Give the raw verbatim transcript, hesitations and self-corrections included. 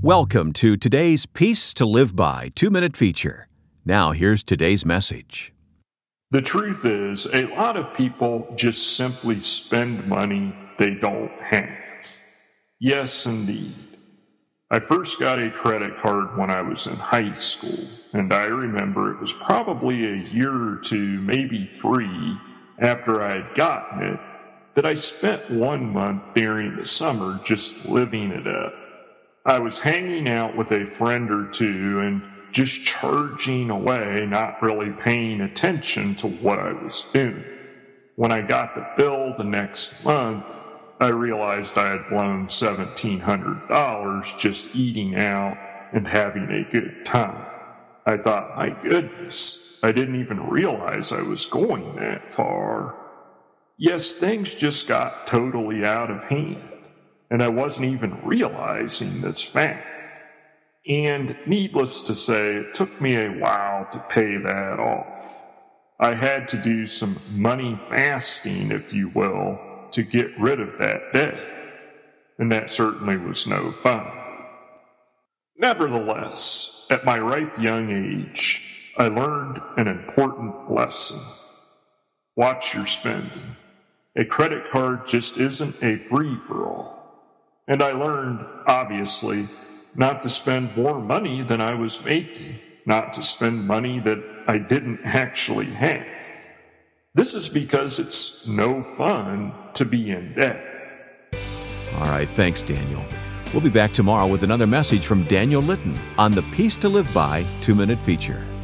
Welcome to today's Peace to Live By two-minute feature. Now here's today's message. The truth is, a lot of people just simply spend money they don't have. Yes, indeed. I first got a credit card when I was in high school, and I remember it was probably a year or two, maybe three, after I had gotten it, that I spent one month during the summer just living it up. I was hanging out with a friend or two and just charging away, not really paying attention to what I was doing. When I got the bill the next month, I realized I had blown seventeen hundred dollars just eating out and having a good time. I thought, my goodness, I didn't even realize I was going that far. Yes, things just got totally out of hand, and I wasn't even realizing this fact. And needless to say, it took me a while to pay that off. I had to do some money fasting, if you will, to get rid of that debt. And that certainly was no fun. Nevertheless, at my ripe young age, I learned an important lesson. Watch your spending. A credit card just isn't a free-for-all. And I learned, obviously, not to spend more money than I was making, not to spend money that I didn't actually have. This is because it's no fun to be in debt. All right, thanks, Daniel. We'll be back tomorrow with another message from Daniel Litton on the Peace to Live By two-minute feature.